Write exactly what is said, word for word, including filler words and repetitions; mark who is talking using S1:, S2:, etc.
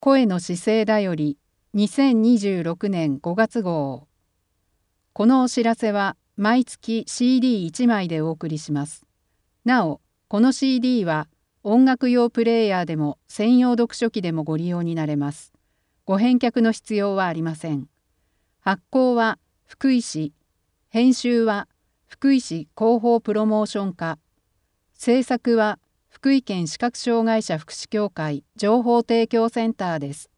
S1: 声の姿勢だよりにせんにじゅうろくねんごがつ号。このお知らせは毎月 シーディーいち 枚でお送りします。なお、この シーディー は音楽用プレイヤーでも専用読書機でもご利用になれます。ご返却の必要はありません。発行は福井市、編集は福井市広報プロモーション課、制作は福井県視覚障害者福祉協会情報提供センターです。